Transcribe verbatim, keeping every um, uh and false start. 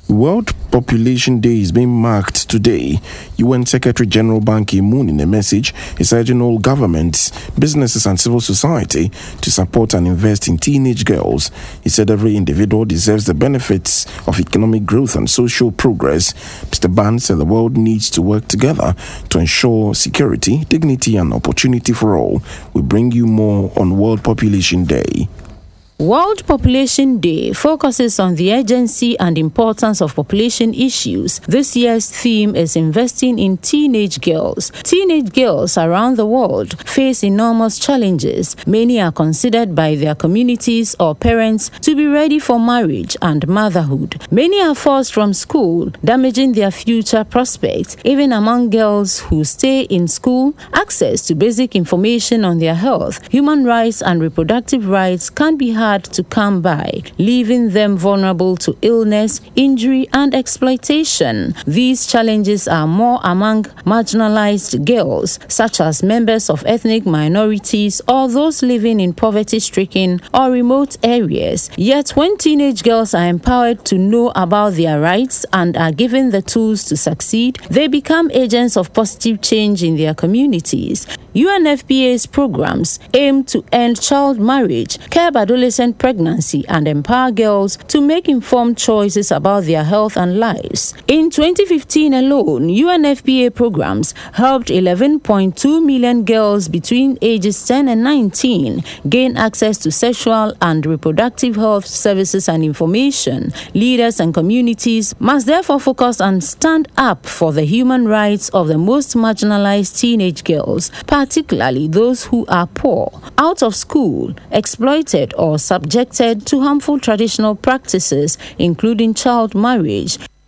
World Population Day is being marked today. U N Secretary General Ban Ki-moon, in a message, is urging all governments, businesses and civil society to support and invest in teenage girls. He said every individual deserves the benefits of economic growth and social progress. Mister Ban said the world needs to work together to ensure security, dignity and opportunity for all. We bring you more on World Population Day. World Population Day focuses on the urgency and importance of population issues. This year's theme is investing in teenage girls. Teenage girls around the world face enormous challenges. Many are considered by their communities or parents to be ready for marriage and motherhood. Many are forced from school, damaging their future prospects. Even among girls who stay in school, access to basic information on their health, human rights and reproductive rights can be hard to come by, leaving them vulnerable to illness, injury, and exploitation. These challenges are more among marginalized girls, such as members of ethnic minorities or those living in poverty-stricken or remote areas. Yet, when teenage girls are empowered to know about their rights and are given the tools to succeed, they become agents of positive change in their communities. U N F P A's programs aim to end child marriage, curb adolescent pregnancy, and empower girls to make informed choices about their health and lives. In twenty fifteen alone, U N F P A programs helped eleven point two million girls between ages ten and nineteen gain access to sexual and reproductive health services and information. Leaders and communities must therefore focus and stand up for the human rights of the most marginalized teenage girls, particularly those who are poor, out of school, exploited, or subjected to harmful traditional practices, including child marriage.